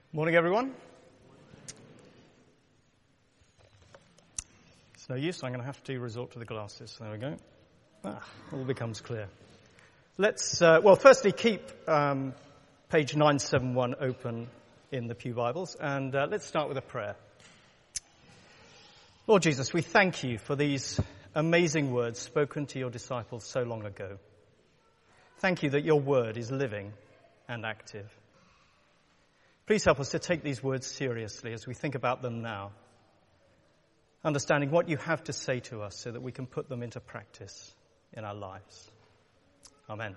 Morning, everyone. It's no use. I'm going to have to resort to the glasses. There we go. All becomes clear. Let's, firstly, keep page 971 open in the Pew Bibles, and let's start with a prayer. Lord Jesus, we thank you for these amazing words spoken to your disciples so long ago. Thank you that your word is living and active. Please help us to take these words seriously as we think about them now, understanding what you have to say to us so that we can put them into practice in our lives. Amen.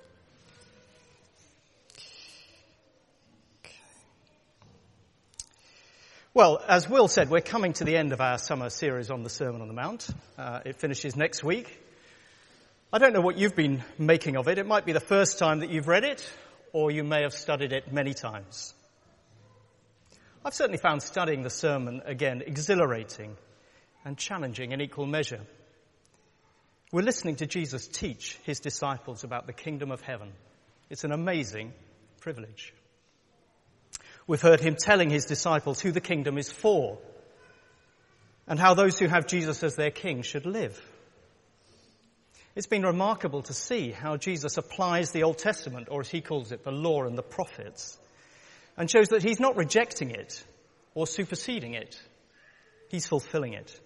Well, as Will said, we're coming to the end of our summer series on the Sermon on the Mount. It finishes next week. I don't know what you've been making of it. It might be the first time that you've read it, or you may have studied it many times. I've certainly found studying the sermon, again, exhilarating and challenging in equal measure. We're listening to Jesus teach his disciples about the kingdom of heaven. It's an amazing privilege. We've heard him telling his disciples who the kingdom is for and how those who have Jesus as their king should live. It's been remarkable to see how Jesus applies the Old Testament, or as he calls it, the law and the prophets, and shows that he's not rejecting it or superseding it. He's fulfilling it.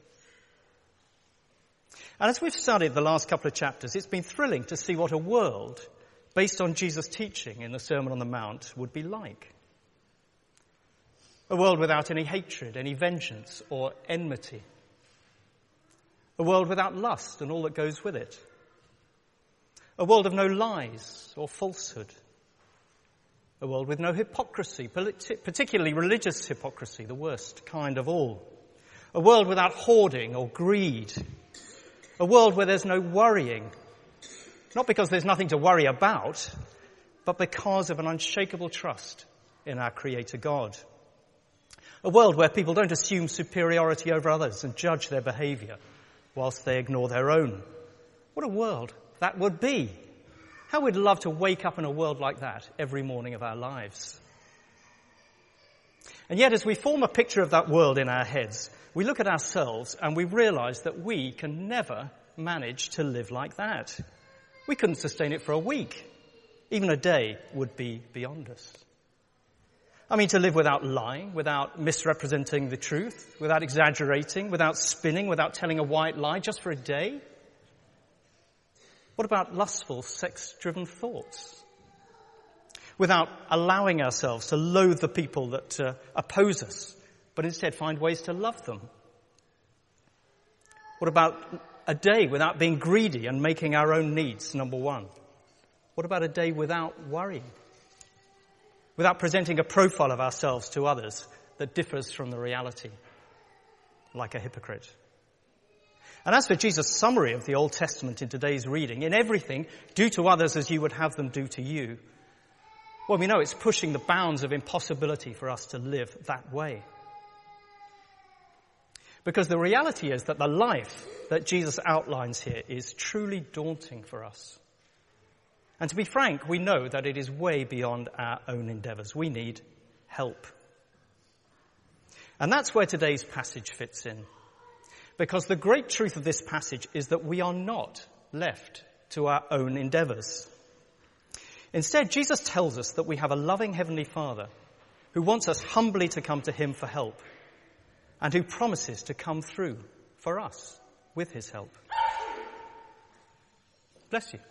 And as we've studied the last couple of chapters, it's been thrilling to see what a world based on Jesus' teaching in the Sermon on the Mount would be like. A world without any hatred, any vengeance or enmity. A world without lust and all that goes with it. A world of no lies or falsehood. A world with no hypocrisy, particularly religious hypocrisy, the worst kind of all. A world without hoarding or greed. A world where there's no worrying. Not because there's nothing to worry about, but because of an unshakable trust in our Creator God. A world where people don't assume superiority over others and judge their behavior whilst they ignore their own. What a world that would be. How we'd love to wake up in a world like that every morning of our lives. And yet, as we form a picture of that world in our heads, we look at ourselves and we realize that we can never manage to live like that. We couldn't sustain it for a week. Even a day would be beyond us. I mean, to live without lying, without misrepresenting the truth, without exaggerating, without spinning, without telling a white lie just for a day? What about lustful, sex-driven thoughts? Without allowing ourselves to loathe the people that oppose us, but instead find ways to love them? What about a day without being greedy and making our own needs number one? What about a day without worrying? Without presenting a profile of ourselves to others that differs from the reality, like a hypocrite? And as for Jesus' summary of the Old Testament in today's reading, in everything, do to others as you would have them do to you, well, we know it's pushing the bounds of impossibility for us to live that way. Because the reality is that the life that Jesus outlines here is truly daunting for us. And to be frank, we know that it is way beyond our own endeavors. We need help. And that's where today's passage fits in. Because the great truth of this passage is that we are not left to our own endeavors. Instead, Jesus tells us that we have a loving Heavenly Father who wants us humbly to come to him for help and who promises to come through for us with his help. Bless you.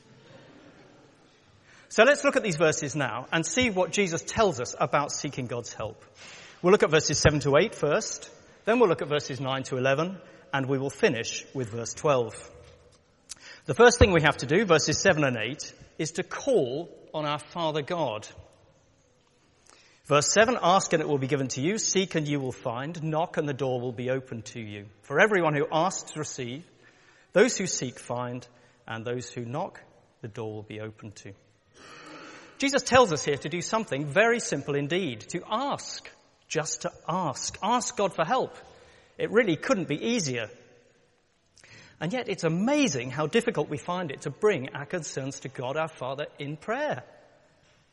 So let's look at these verses now and see what Jesus tells us about seeking God's help. We'll look at verses 7 to 8 first. Then we'll look at verses 9 to 11, and we will finish with verse 12. The first thing we have to do, verses 7 and 8, is to call on our Father God. Verse 7, ask and it will be given to you, seek and you will find, knock and the door will be opened to you. For everyone who asks receive, those who seek find, and those who knock, the door will be opened to. Jesus tells us here to do something very simple indeed, to ask. Just to ask. Ask God for help. It really couldn't be easier. And yet it's amazing how difficult we find it to bring our concerns to God our Father in prayer.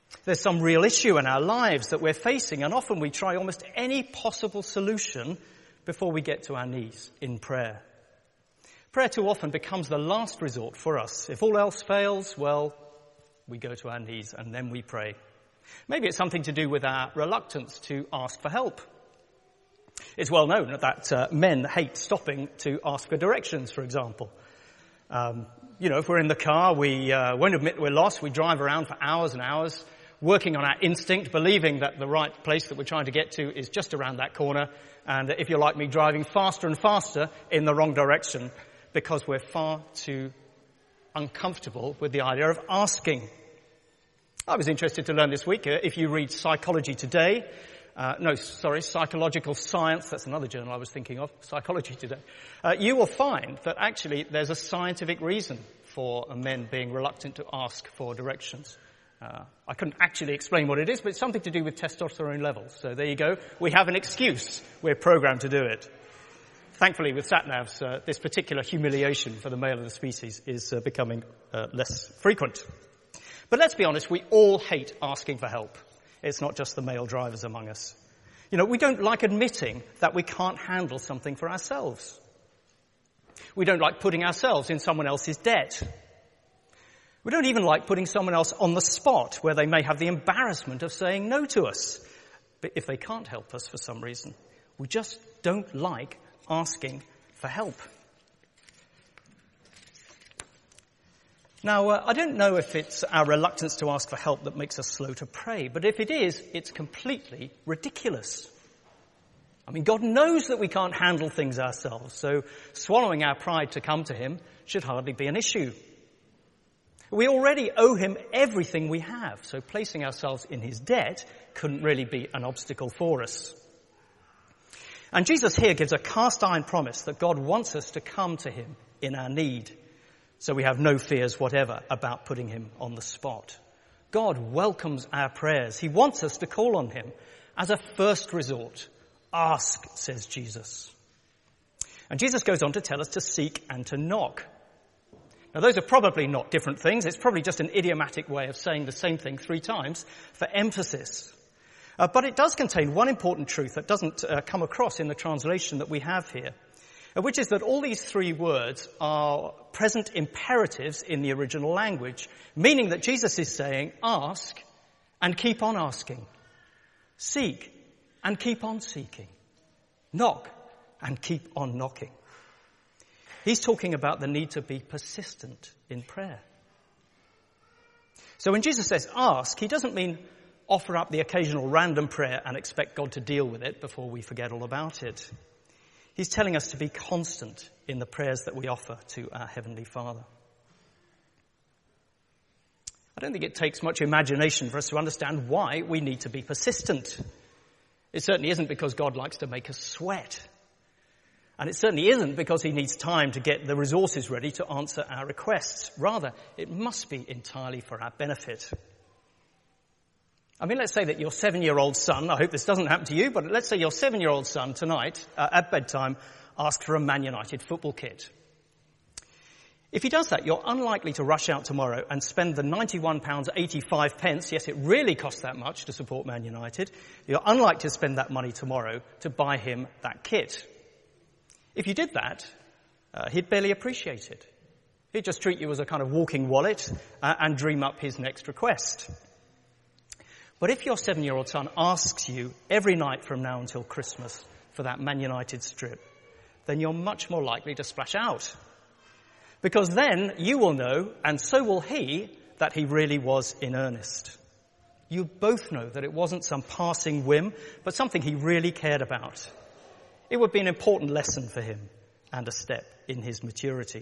There's some real issue in our lives that we're facing, and often we try almost any possible solution before we get to our knees in prayer. Prayer too often becomes the last resort for us. If all else fails, well, we go to our knees and then we pray. Maybe it's something to do with our reluctance to ask for help. It's well known that men hate stopping to ask for directions, for example. If we're in the car, we won't admit we're lost. We drive around for hours and hours, working on our instinct, believing that the right place that we're trying to get to is just around that corner. And if you're like me, driving faster and faster in the wrong direction because we're far too uncomfortable with the idea of asking. I was interested to learn this week, if you read Psychology Today, Psychological Science, that's another journal I was thinking of, Psychology Today, you will find that actually there's a scientific reason for men being reluctant to ask for directions. I couldn't actually explain what it is, but it's something to do with testosterone levels. So there you go. We have an excuse. We're programmed to do it. Thankfully, with sat-navs, this particular humiliation for the male of the species is becoming less frequent. But let's be honest, we all hate asking for help. It's not just the male drivers among us. We don't like admitting that we can't handle something for ourselves. We don't like putting ourselves in someone else's debt. We don't even like putting someone else on the spot where they may have the embarrassment of saying no to us. But if they can't help us for some reason, we just don't like asking for help. Now, I don't know if it's our reluctance to ask for help that makes us slow to pray, but if it is, it's completely ridiculous. I mean, God knows that we can't handle things ourselves, so swallowing our pride to come to him should hardly be an issue. We already owe him everything we have, so placing ourselves in his debt couldn't really be an obstacle for us. And Jesus here gives a cast-iron promise that God wants us to come to him in our need. So we have no fears whatever about putting him on the spot. God welcomes our prayers. He wants us to call on him as a first resort. Ask, says Jesus. And Jesus goes on to tell us to seek and to knock. Now those are probably not different things. It's probably just an idiomatic way of saying the same thing 3 times for emphasis. But it does contain one important truth that doesn't come across in the translation that we have here, which is that all these 3 words are present imperatives in the original language, meaning that Jesus is saying, ask and keep on asking. Seek and keep on seeking. Knock and keep on knocking. He's talking about the need to be persistent in prayer. So when Jesus says ask, he doesn't mean offer up the occasional random prayer and expect God to deal with it before we forget all about it. He's telling us to be constant in the prayers that we offer to our Heavenly Father. I don't think it takes much imagination for us to understand why we need to be persistent. It certainly isn't because God likes to make us sweat. And it certainly isn't because he needs time to get the resources ready to answer our requests. Rather, it must be entirely for our benefit. I mean, let's say that your 7-year-old son, I hope this doesn't happen to you, but let's say your 7-year-old son tonight at bedtime asks for a Man United football kit. If he does that, you're unlikely to rush out tomorrow and spend the £91.85, yes, it really costs that much to support Man United, you're unlikely to spend that money tomorrow to buy him that kit. If you did that, he'd barely appreciate it. He'd just treat you as a kind of walking wallet and dream up his next request. But if your 7-year-old son asks you every night from now until Christmas for that Man United strip, then you're much more likely to splash out. Because then you will know, and so will he, that he really was in earnest. You both know that it wasn't some passing whim, but something he really cared about. It would be an important lesson for him and a step in his maturity.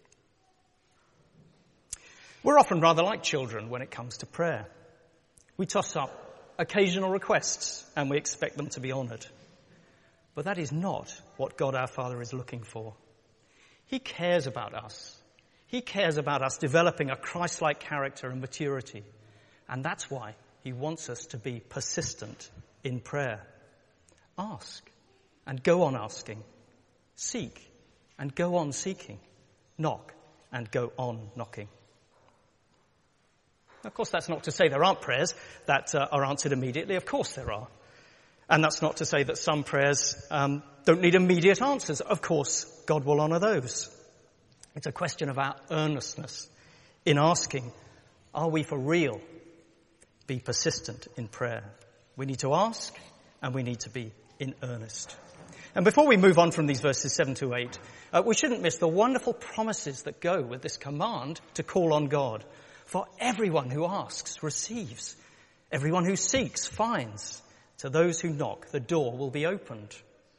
We're often rather like children when it comes to prayer. We toss up occasional requests and we expect them to be honoured. But that is not what God our Father is looking for. He cares about us. He cares about us developing a Christ-like character and maturity. And that's why he wants us to be persistent in prayer. Ask and go on asking. Seek and go on seeking. Knock and go on knocking. Of course, that's not to say there aren't prayers that are answered immediately. Of course there are. And that's not to say that some prayers don't need immediate answers. Of course, God will honour those. It's a question of our earnestness in asking, are we for real? Be persistent in prayer. We need to ask, and we need to be in earnest. And before we move on from these verses 7 to 8, we shouldn't miss the wonderful promises that go with this command to call on God. For everyone who asks receives. Everyone who seeks finds. To those who knock, the door will be opened.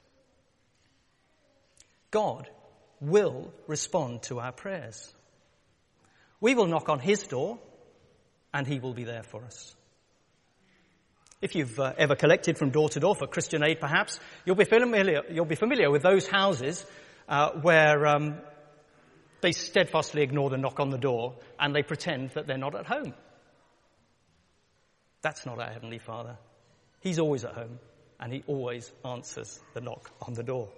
God will respond to our prayers. We will knock on his door, and he will be there for us. If you've ever collected from door to door for Christian Aid, perhaps, you'll be familiar with those houses where they steadfastly ignore the knock on the door and they pretend that they're not at home. That's not our Heavenly Father. He's always at home, and he always answers the knock on the door.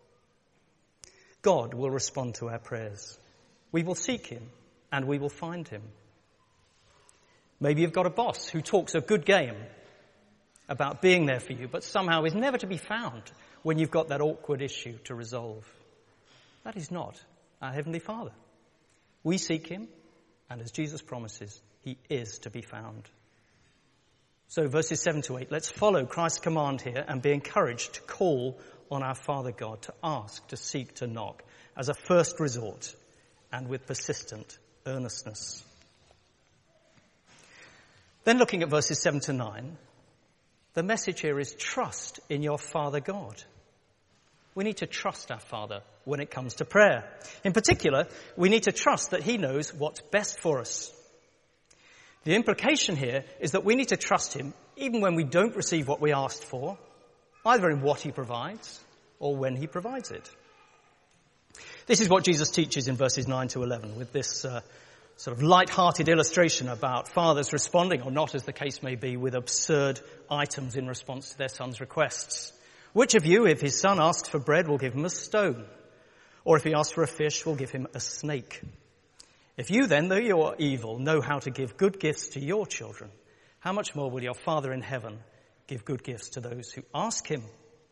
God will respond to our prayers. We will seek him, and we will find him. Maybe you've got a boss who talks a good game about being there for you, but somehow is never to be found when you've got that awkward issue to resolve. That is not our Heavenly Father. We seek him, and as Jesus promises, he is to be found. So verses 7 to 8, let's follow Christ's command here and be encouraged to call on our Father God, to ask, to seek, to knock, as a first resort, and with persistent earnestness. Then looking at verses 7 to 9, the message here is trust in your Father God. We need to trust our Father when it comes to prayer. In particular, we need to trust that he knows what's best for us. The implication here is that we need to trust him even when we don't receive what we asked for, either in what he provides or when he provides it. This is what Jesus teaches in verses 9 to 11 with this sort of light-hearted illustration about fathers responding, or not as the case may be, with absurd items in response to their son's requests. Which of you, if his son asks for bread, will give him a stone? Or if he asks for a fish, will give him a snake? If you then, though you are evil, know how to give good gifts to your children, how much more will your Father in heaven give good gifts to those who ask him?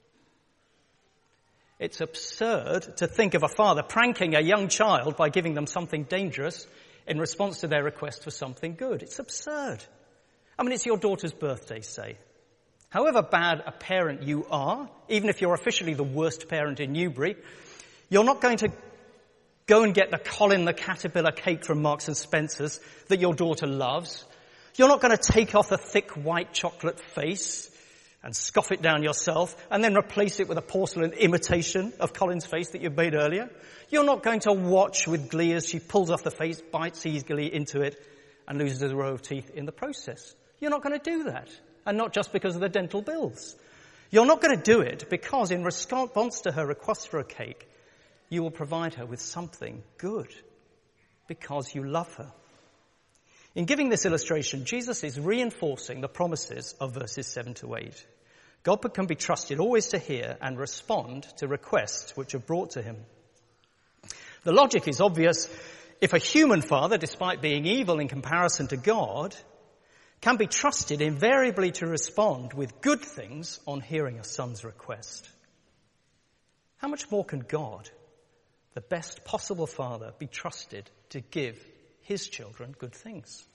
It's absurd to think of a father pranking a young child by giving them something dangerous in response to their request for something good. It's absurd. I mean, it's your daughter's birthday, say. However bad a parent you are, even if you're officially the worst parent in Newbury, you're not going to go and get the Colin the Caterpillar cake from Marks and Spencer's that your daughter loves. You're not going to take off a thick white chocolate face and scoff it down yourself and then replace it with a porcelain imitation of Colin's face that you made earlier. You're not going to watch with glee as she pulls off the face, bites eagerly into it, and loses a row of teeth in the process. You're not going to do that, and not just because of the dental bills. You're not going to do it because in response to her request for a cake, you will provide her with something good because you love her. In giving this illustration, Jesus is reinforcing the promises of verses 7 to 8. God can be trusted always to hear and respond to requests which are brought to him. The logic is obvious. If a human father, despite being evil in comparison to God, can be trusted invariably to respond with good things on hearing a son's request, how much more can God, the best possible father, be trusted to give his children good things?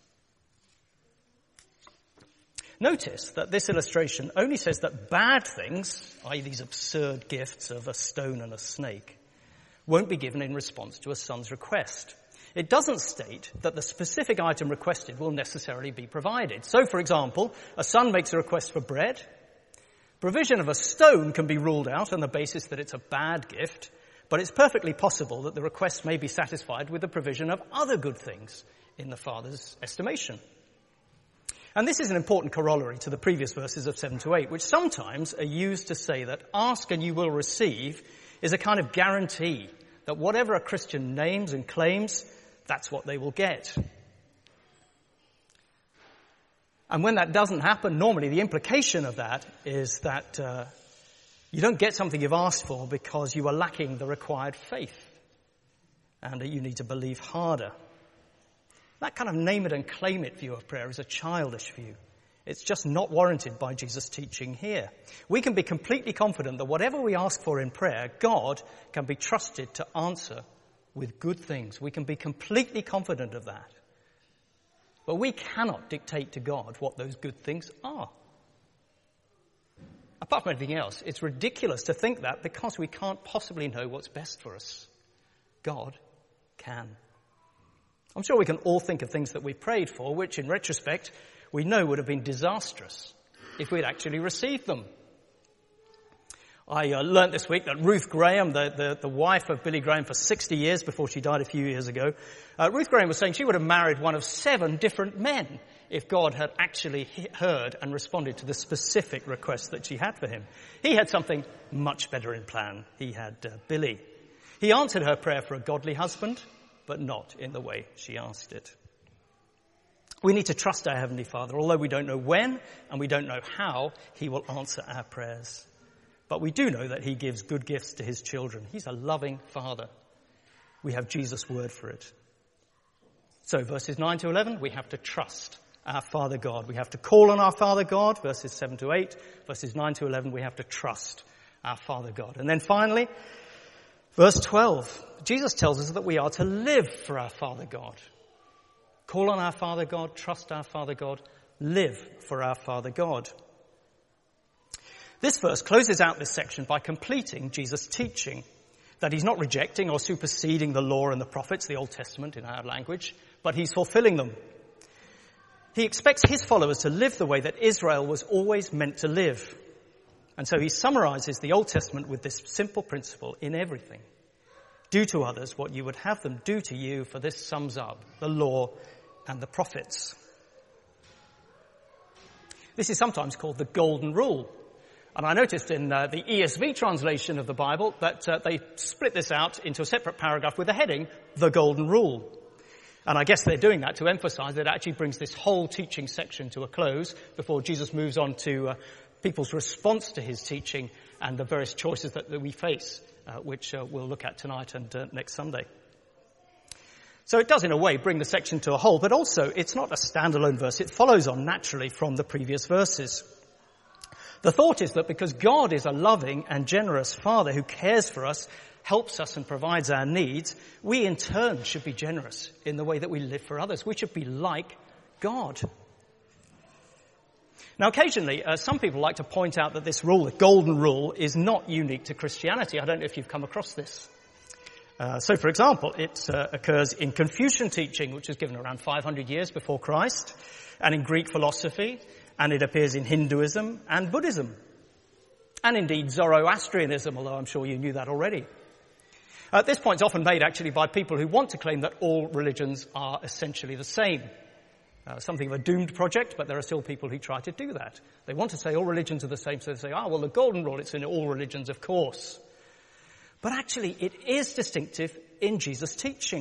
Notice that this illustration only says that bad things, i.e. these absurd gifts of a stone and a snake, won't be given in response to a son's request. It doesn't state that the specific item requested will necessarily be provided. So, for example, a son makes a request for bread. Provision of a stone can be ruled out on the basis that it's a bad gift, but it's perfectly possible that the request may be satisfied with the provision of other good things in the father's estimation. And this is an important corollary to the previous verses of 7 to 8, which sometimes are used to say that ask and you will receive is a kind of guarantee that whatever a Christian names and claims, that's what they will get. And when that doesn't happen, normally the implication of that is that you don't get something you've asked for because you are lacking the required faith and that you need to believe harder. That kind of name it and claim it view of prayer is a childish view. It's just not warranted by Jesus' teaching here. We can be completely confident that whatever we ask for in prayer, God can be trusted to answer with good things. We can be completely confident of that. But we cannot dictate to God what those good things are. Apart from anything else, it's ridiculous to think that because we can't possibly know what's best for us. God can. I'm sure we can all think of things that we prayed for, which in retrospect we know would have been disastrous if we'd actually received them. I learnt this week that Ruth Graham, the wife of Billy Graham for 60 years before she died a few years ago, Ruth Graham was saying she would have married one of 7 different men if God had actually heard and responded to the specific request that she had for him. He had something much better in plan. He had Billy. He answered her prayer for a godly husband, but not in the way she asked it. We need to trust our Heavenly Father, although we don't know when and we don't know how he will answer our prayers. But we do know that he gives good gifts to his children. He's a loving Father. We have Jesus' word for it. So verses 9 to 11, we have to trust our Father God. We have to call on our Father God, verses 7 to 8. Verses 9 to 11, we have to trust our Father God. And then finally, verse 12, Jesus tells us that we are to live for our Father God. Call on our Father God, trust our Father God, live for our Father God. This verse closes out this section by completing Jesus' teaching that he's not rejecting or superseding the law and the prophets, the Old Testament in our language, but he's fulfilling them. He expects his followers to live the way that Israel was always meant to live. And so he summarizes the Old Testament with this simple principle in everything. Do to others what you would have them do to you, for this sums up the law and the prophets. This is sometimes called the Golden Rule. And I noticed in the ESV translation of the Bible that they split this out into a separate paragraph with the heading, The Golden Rule. And I guess they're doing that to emphasize that it actually brings this whole teaching section to a close before Jesus moves on to people's response to his teaching and the various choices that we face, which we'll look at tonight and next Sunday. So it does, in a way, bring the section to a whole, but also it's not a standalone verse. It follows on naturally from the previous verses. The thought is that because God is a loving and generous Father who cares for us, helps us and provides our needs, we in turn should be generous in the way that we live for others. We should be like God. Now, occasionally, some people like to point out that this rule, the Golden Rule, is not unique to Christianity. I don't know if you've come across this. So, for example, it occurs in Confucian teaching, which was given around 500 years before Christ, and in Greek philosophy, and it appears in Hinduism and Buddhism, and indeed Zoroastrianism, although I'm sure you knew that already. This point is often made actually by people who want to claim that all religions are essentially the same. Something of a doomed project, but there are still people who try to do that. They want to say all religions are the same, so they say, well, the Golden Rule, it's in all religions, of course. But actually, it is distinctive in Jesus' teaching.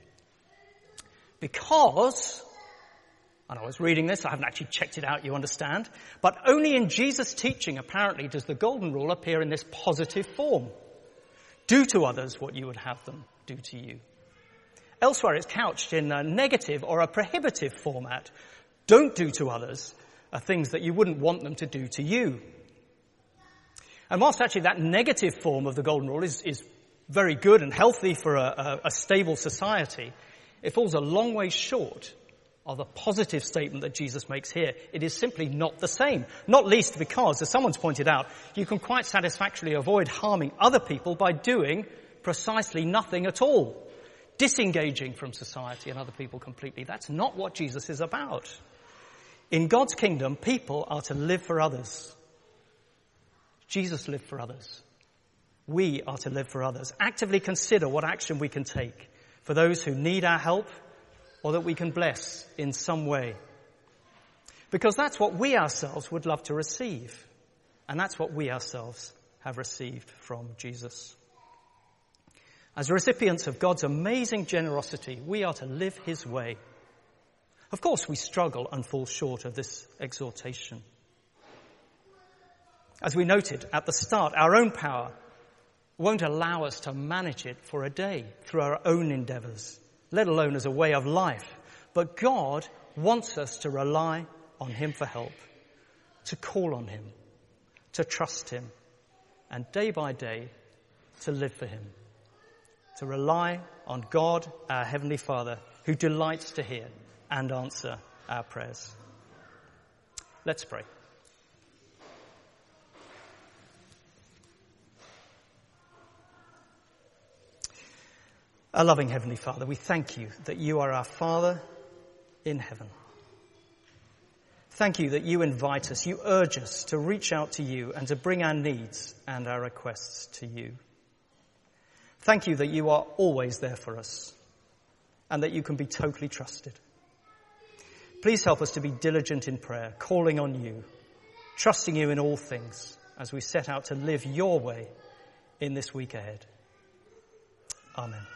Because, and I was reading this, I haven't actually checked it out, you understand, but only in Jesus' teaching, apparently, does the Golden Rule appear in this positive form. Do to others what you would have them do to you. Elsewhere, it's couched in a negative or a prohibitive format. Don't do to others things that you wouldn't want them to do to you. And whilst actually that negative form of the Golden Rule is very good and healthy for a stable society, it falls a long way short of the positive statement that Jesus makes here. It is simply not the same. Not least because, as someone's pointed out, you can quite satisfactorily avoid harming other people by doing precisely nothing at all. Disengaging from society and other people completely. That's not what Jesus is about. In God's kingdom, people are to live for others. Jesus lived for others. We are to live for others. Actively consider what action we can take for those who need our help or that we can bless in some way. Because that's what we ourselves would love to receive. And that's what we ourselves have received from Jesus. As recipients of God's amazing generosity, we are to live his way. Of course, we struggle and fall short of this exhortation. As we noted at the start, our own power won't allow us to manage it for a day through our own endeavours, let alone as a way of life. But God wants us to rely on him for help, to call on him, to trust him, and day by day to live for him. To rely on God, our Heavenly Father, who delights to hear and answer our prayers. Let's pray. Our loving Heavenly Father, we thank you that you are our Father in heaven. Thank you that you invite us, you urge us to reach out to you and to bring our needs and our requests to you. Thank you that you are always there for us and that you can be totally trusted. Please help us to be diligent in prayer, calling on you, trusting you in all things as we set out to live your way in this week ahead. Amen.